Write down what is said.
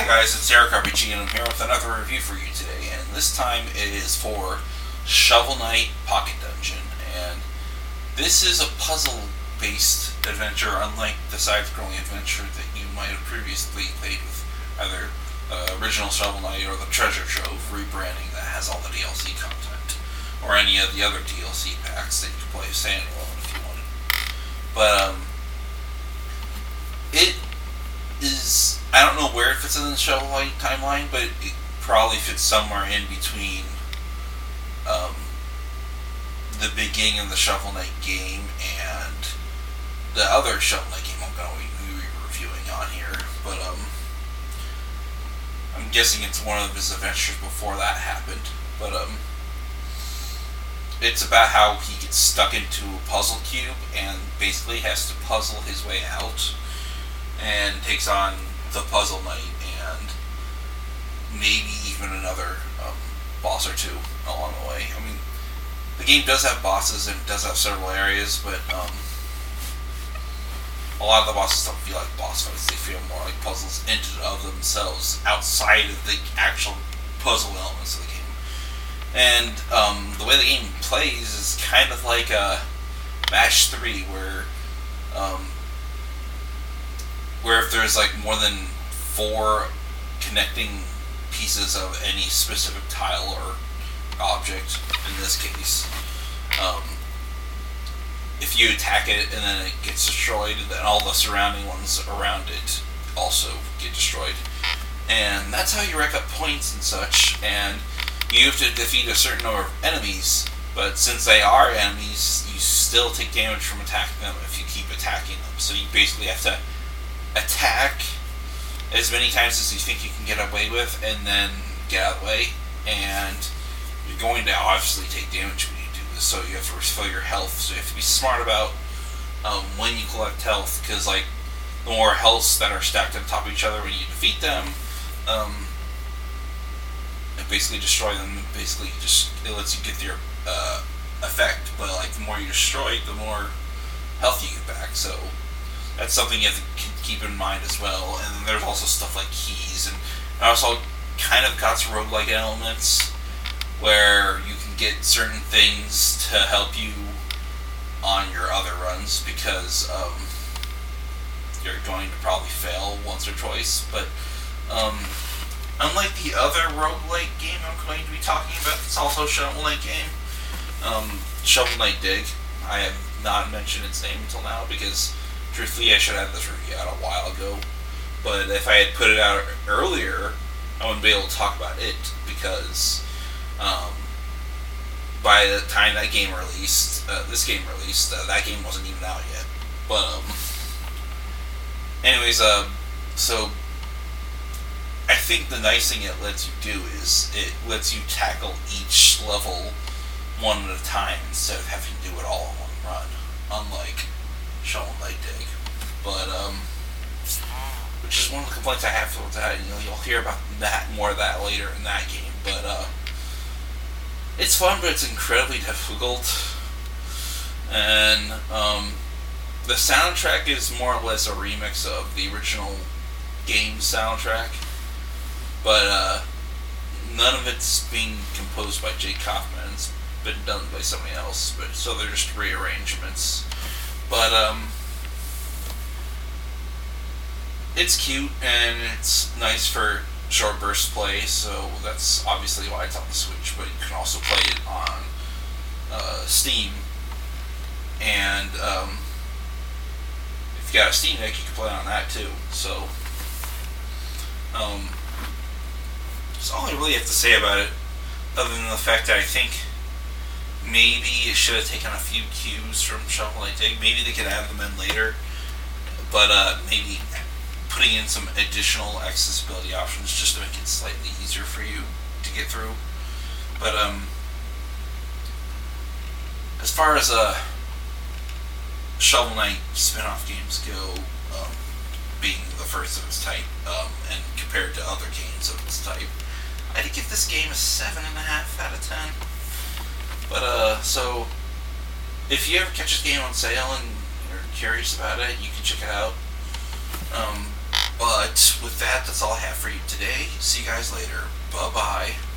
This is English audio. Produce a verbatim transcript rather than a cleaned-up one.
Hi guys, it's Eric R P G and I'm here with another review for you today, and this time it is for Shovel Knight Pocket Dungeon, and this is a puzzle-based adventure unlike the side-scrolling adventure that you might have previously played with either the original Shovel Knight or the Treasure Trove rebranding that has all the D L C content, or any of the other D L C packs that you can play standalone if you wanted. But, um, it is, I don't know where it fits in the Shovel Knight timeline, but it probably fits somewhere in between um, the beginning of the Shovel Knight game and the other Shovel Knight game I'm going to be reviewing on here. But um, I'm guessing it's one of his adventures before that happened. But um, it's about how he gets stuck into a puzzle cube and basically has to puzzle his way out, and takes on the Puzzle Knight and maybe even another um, boss or two along the way. I mean, the game does have bosses and it does have several areas, but um, a lot of the bosses don't feel like boss fights. They feel more like puzzles in and of themselves, outside of the actual puzzle elements of the game. And um, the way the game plays is kind of like a Match three, where um, where if there's like more than four connecting pieces of any specific tile or object, in this case, um, if you attack it and then it gets destroyed, then all the surrounding ones around it also get destroyed. And that's how you rack up points and such, and you have to defeat a certain number of enemies, but since they are enemies, you still take damage from attacking them if you keep attacking them. So you basically have to attack as many times as you think you can get away with, and then get out of the way, and you're going to obviously take damage when you do this, so you have to refill your health. So you have to be smart about um, when you collect health, because like the more healths that are stacked on top of each other when you defeat them, um, it basically destroy them. Basically, just it lets you get your uh, effect, but like the more you destroy, the more health you get back. So that's something you have to keep in mind as well. And then there's also stuff like keys, and it also kind of got some roguelike elements where you can get certain things to help you on your other runs, because um, you're going to probably fail once or twice. But um, unlike the other roguelike game I'm going to be talking about, it's also a Shovel Knight game, um, Shovel Knight Dig. I have not mentioned its name until now because truthfully, I should have had this review out a while ago, but if I had put it out earlier, I wouldn't be able to talk about it, because um, by the time that game released, uh, this game released, uh, that game wasn't even out yet. But, um, anyways, uh, so, I think the nice thing it lets you do is, it lets you tackle each level one at a time, instead of having to do it all in one run, unlike Shovel Knight Dig. But, um, which is one of the complaints I have with that. You know, you'll hear about that, more of that later in that game. But, uh, it's fun, but it's incredibly difficult. And, um, the soundtrack is more or less a remix of the original game soundtrack. But, uh, none of it's being composed by Jake Kaufman. It's been done by somebody else. But, so they're just rearrangements. But, um, it's cute, and it's nice for short burst play, so that's obviously why it's on the Switch, but you can also play it on uh, Steam, and um, if you got a Steam Deck, you can play it on that too. So, um, that's all I really have to say about it, other than the fact that I think maybe it should have taken a few cues from Shovel Knight Dig. Maybe they could add them in later, but uh, maybe putting in some additional accessibility options just to make it slightly easier for you to get through. But um, as far as uh, Shovel Knight spin-off games go, um, being the first of its type, um, and compared to other games of its type, I'd give this game a seven and a half out of ten. But uh, so if you ever catch this game on sale and you're curious about it, you can check it out. Um, But with that, that's all I have for you today. See you guys later. Bye bye.